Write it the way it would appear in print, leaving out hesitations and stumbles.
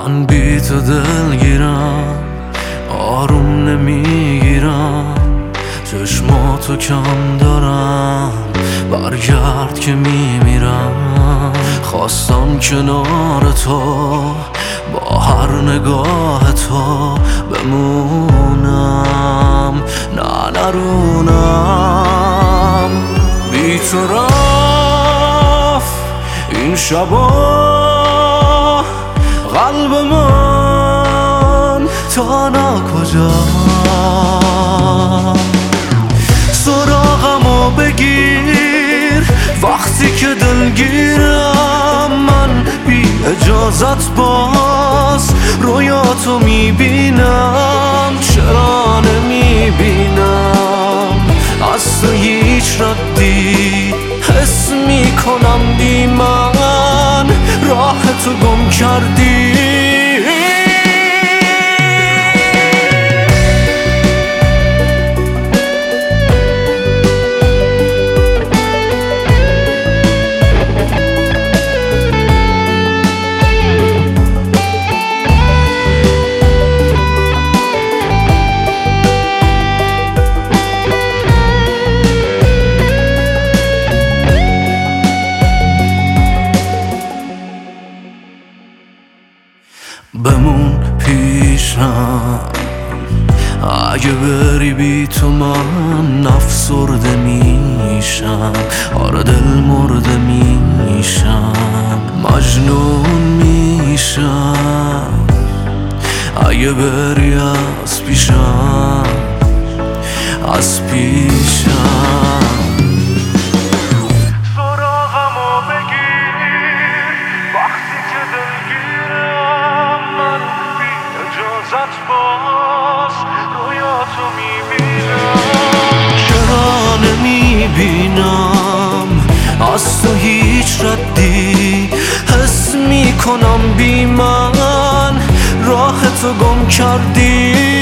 من بی تو دلگیرم، آروم نمیگیرم، چشماتو کم دارم، برگرد که میمیرم. خواستم کنار تو با هر نگاه تو بمونم، نه نرونم. بی تو رفت این شبا قلب من تا ناکجا. سراغمو بگیر وقتی که دلگیرم، من بی اجازت باز رویاتو میبینم. چرا نمیبینم از تو هیچ ردی، حس میکنم بی من راه تو گم کردی. بمون پیشم، اگه بری بی تو من افسرده میشم. آره دل مرده میشم، مجنون میشم. اگه بری از پیشم، از پیشم. سراغمو بگیر وقتی که دلگیرم، من بی اجازت باز رویاتو میبینم. چرا نمیبینم از تو هیچ ردی، حس میکنم بی من راه تو گم کردی.